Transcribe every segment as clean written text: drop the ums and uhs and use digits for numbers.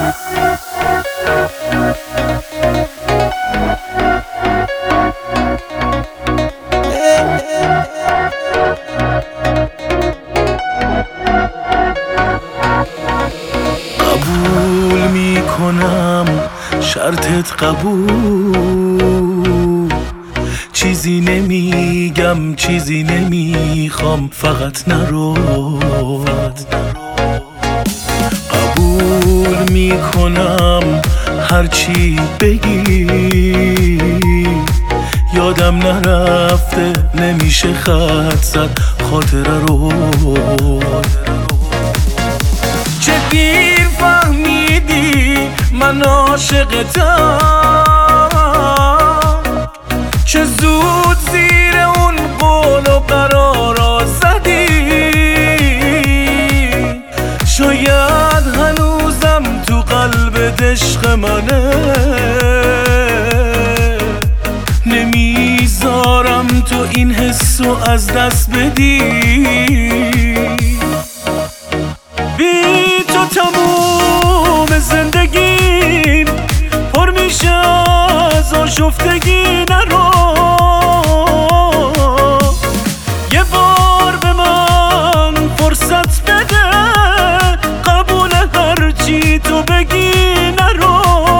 قبول میکنم شرطت قبول، چیزی نمیگم چیزی نمیخوام، فقط نرو. قبول میکنم هرچی بگی، یادم نرفته نمیشه خط زد خاطره رو. چه دیر فهمیدی من عاشقتم، چه زود زیر اون قول و قرارا زدی. شاید هنوزم تو قلبت عشق منه، نمیذارم تو این حسو از دست بدی. بی تو تموم زندگیم پر میشه از آشفتگی. نرو یه بار به من فرصت بده، قبول هرچی تو بگی. نرو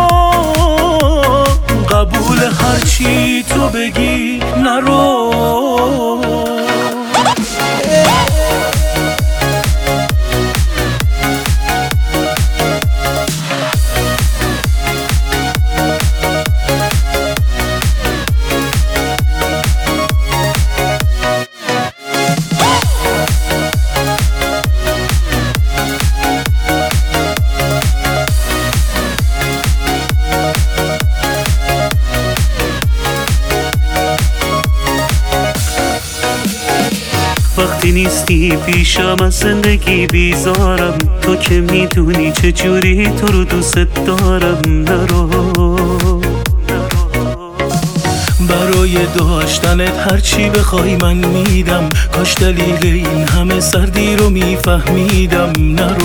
قبول هرچی تو بگی. نرو وقتی نیستی پیشم از زندگی بیزارم، تو که میدونی چجوری تو رو دوست دارم. نرو برای داشتنت هرچی بخوای من میدم، کاش دلیل این همه سردی رو میفهمیدم. نرو